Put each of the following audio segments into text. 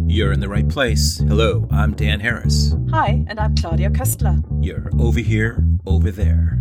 You're in the right place. Hello, I'm Dan Harris. Hi, and I'm Claudia Köstler. You're over here, over there.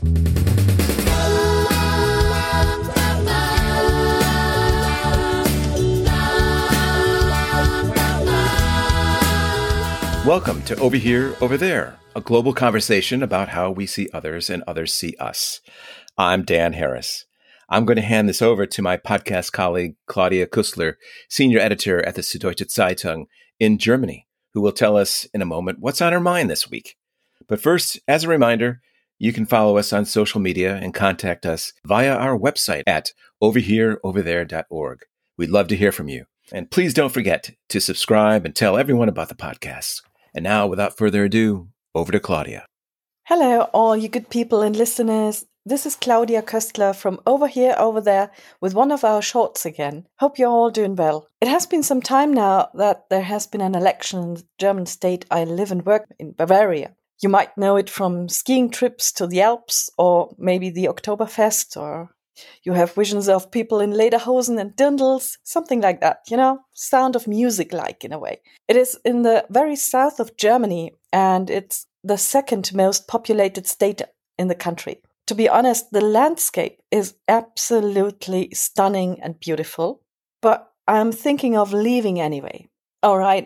Welcome to Over Here, Over There, a global conversation about how we see others and others see us. I'm Dan Harris. I'm going to hand this over to my podcast colleague, Claudia Köstler, senior editor at the Süddeutsche Zeitung in Germany, who will tell us in a moment what's on her mind this week. But first, as a reminder, you can follow us on social media and contact us via our website at overhereoverthere.org. We'd love to hear from you. And please don't forget to subscribe and tell everyone about the podcast. And now, without further ado, over to Claudia. Hello, all you good people and listeners. This is Claudia Köstler from Over Here, Over There with one of our shorts again. Hope you're all doing well. It has been some time now that there has been an election in the German state I live and work in, Bavaria. You might know it from skiing trips to the Alps or maybe the Oktoberfest, or you have visions of people in lederhosen and dirndls, something like that, Sound of Music like in a way. It is in the very south of Germany and it's the second most populated state in the country. To be honest, the landscape is absolutely stunning and beautiful, but I'm thinking of leaving anyway. All right.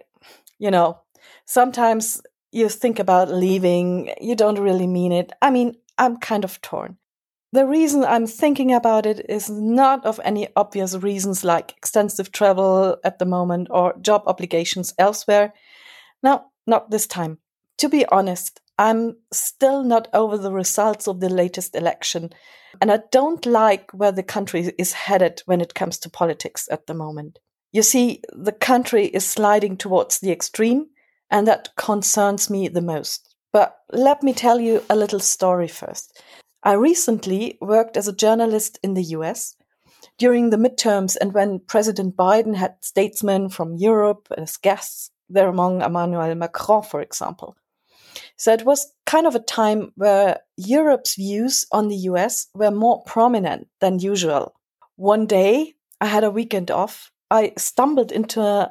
Sometimes you think about leaving, you don't really mean it. I'm kind of torn. The reason I'm thinking about it is not of any obvious reasons like extensive travel at the moment or job obligations elsewhere. No, not this time. To be honest, I'm still not over the results of the latest election, and I don't like where the country is headed when it comes to politics at the moment. You see, the country is sliding towards the extreme, and that concerns me the most. But let me tell you a little story first. I recently worked as a journalist in the US during the midterms and when President Biden had statesmen from Europe as guests, there among Emmanuel Macron, for example. So it was kind of a time where Europe's views on the US were more prominent than usual. One day, I had a weekend off. I stumbled into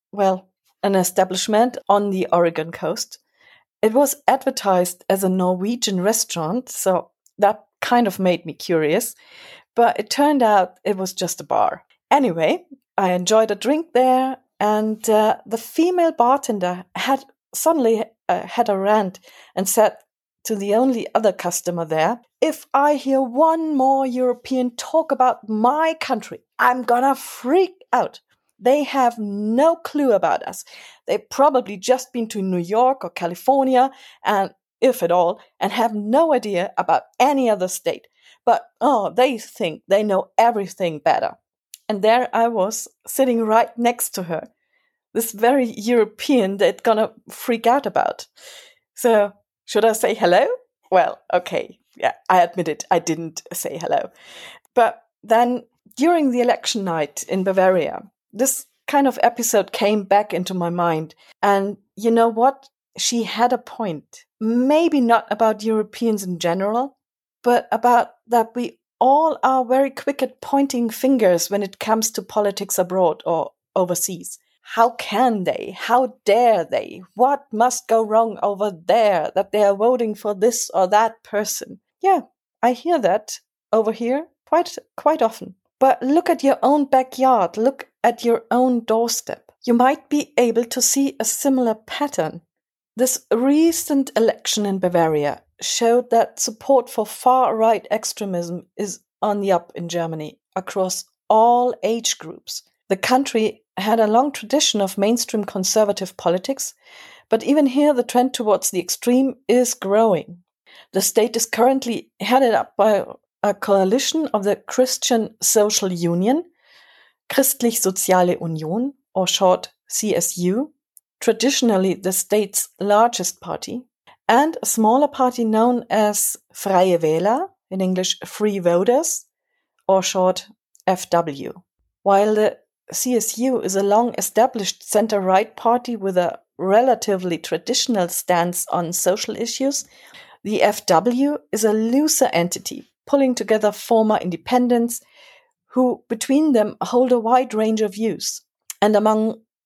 an establishment on the Oregon coast. It was advertised as a Norwegian restaurant, so that kind of made me curious, but it turned out it was just a bar. Anyway, I enjoyed a drink there, and the female bartender had suddenly had a rant and said to the only other customer there, "If I hear one more European talk about my country, I'm gonna freak out. They have no clue about us. They've probably just been to New York or California, and if at all, and have no idea about any other state. But, they think they know everything better." And there I was, sitting right next to her, this very European they'd gonna freak out about. So, should I say hello? Well, okay, yeah, I admit it, I didn't say hello. But then, during the election night in Bavaria, this kind of episode came back into my mind. And you know what? She had a point. Maybe not about Europeans in general, but about that we all are very quick at pointing fingers when it comes to politics abroad or overseas. How can they? How dare they? What must go wrong over there that they are voting for this or that person? Yeah, I hear that over here quite often. But look at your own backyard. Look at your own doorstep. You might be able to see a similar pattern. This recent election in Bavaria showed that support for far-right extremism is on the up in Germany across all age groups. The country had a long tradition of mainstream conservative politics, but even here the trend towards the extreme is growing. The state is currently headed up by a coalition of the Christian Social Union, Christlich-Soziale Union, or short CSU, traditionally the state's largest party, and a smaller party known as Freie Wähler, in English Free Voters, or short FW. While the CSU is a long-established center-right party with a relatively traditional stance on social issues, the FW is a looser entity, pulling together former independents who, between them, hold a wide range of views. And among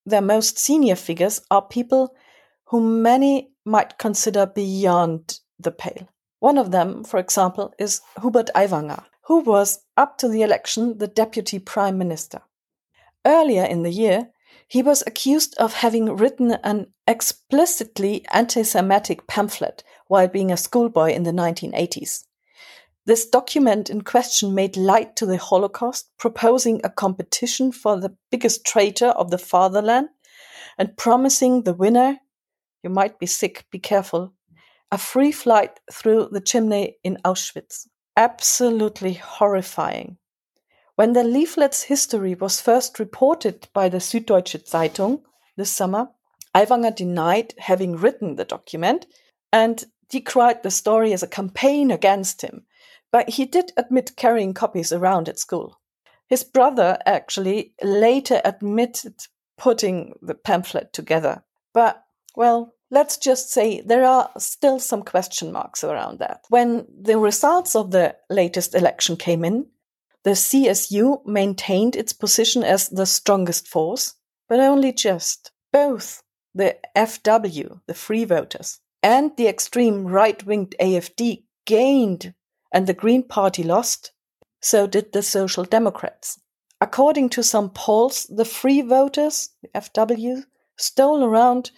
their most senior figures are people whom many might consider beyond the pale. One of them, for example, is Hubert Aiwanger, who was, up to the election, the deputy prime minister. Earlier in the year, he was accused of having written an explicitly anti-Semitic pamphlet while being a schoolboy in the 1980s. This document in question made light to the Holocaust, proposing a competition for the biggest traitor of the fatherland and promising the winner, you might be sick, be careful, a free flight through the chimney in Auschwitz. Absolutely horrifying. When the leaflet's history was first reported by the Süddeutsche Zeitung this summer, Aiwanger denied having written the document and decried the story as a campaign against him, but he did admit carrying copies around at school. His brother actually later admitted putting the pamphlet together, but, well, let's just say there are still some question marks around that. When the results of the latest election came in, the CSU maintained its position as the strongest force, but only just. Both the FW, the Free Voters, and the extreme right-winged AfD gained, and the Green Party lost. So did the Social Democrats. According to some polls, the Free Voters, the FW, stole around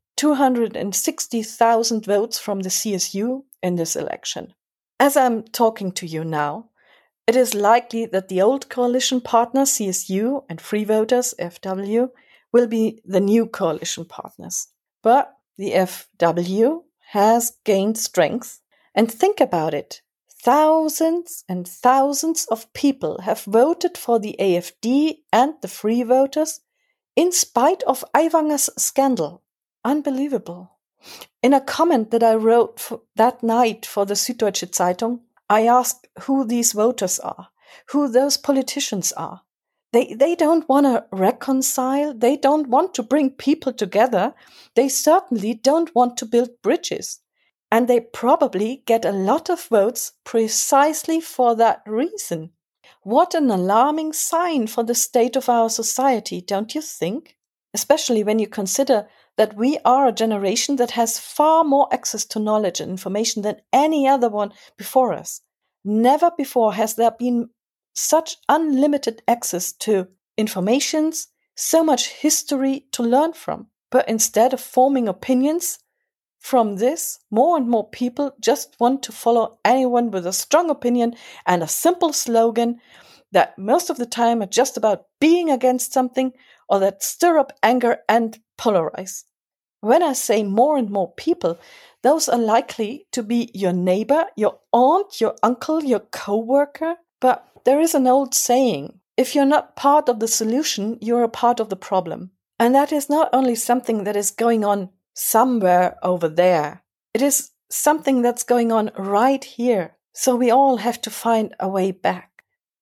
260,000 votes from the CSU in this election. As I'm talking to you now, it is likely that the old coalition partners, CSU and Free Voters, FW, will be the new coalition partners. But the FW has gained strength. And think about it. Thousands and thousands of people have voted for the AfD and the Free Voters in spite of Aiwanger's scandal. Unbelievable. In a comment that I wrote that night for the Süddeutsche Zeitung, I asked who these voters are, who those politicians are. They don't want to reconcile. They don't want to bring people together. They certainly don't want to build bridges. And they probably get a lot of votes precisely for that reason. What an alarming sign for the state of our society, don't you think? Especially when you consider that we are a generation that has far more access to knowledge and information than any other one before us. Never before has there been such unlimited access to informations, so much history to learn from. But instead of forming opinions from this, more and more people just want to follow anyone with a strong opinion and a simple slogan that most of the time are just about being against something or that stir up anger and polarize. When I say more and more people, those are likely to be your neighbor, your aunt, your uncle, your co-worker. But there is an old saying, if you're not part of the solution, you're a part of the problem. And that is not only something that is going on somewhere over there. It is something that's going on right here. So we all have to find a way back.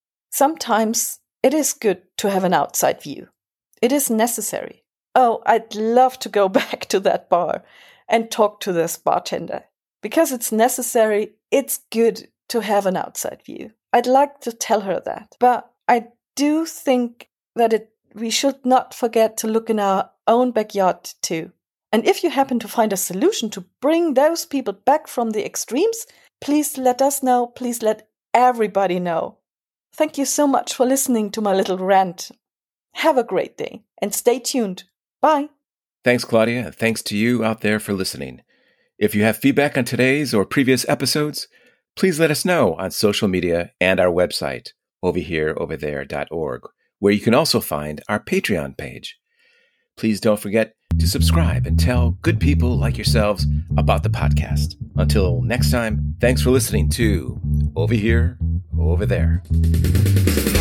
Sometimes it is good to have an outside view. It is necessary. Oh, I'd love to go back to that bar and talk to this bartender. Because it's necessary, it's good to have an outside view. I'd like to tell her that. But I do think that we should not forget to look in our own backyard too. And if you happen to find a solution to bring those people back from the extremes, please let us know. Please let everybody know. Thank you so much for listening to my little rant. Have a great day and stay tuned. Bye. Thanks, Claudia. Thanks to you out there for listening. If you have feedback on today's or previous episodes, please let us know on social media and our website, overhereoverthere.org, where you can also find our Patreon page. Please don't forget to subscribe and tell good people like yourselves about the podcast. Until next time, thanks for listening to Over Here, Over There.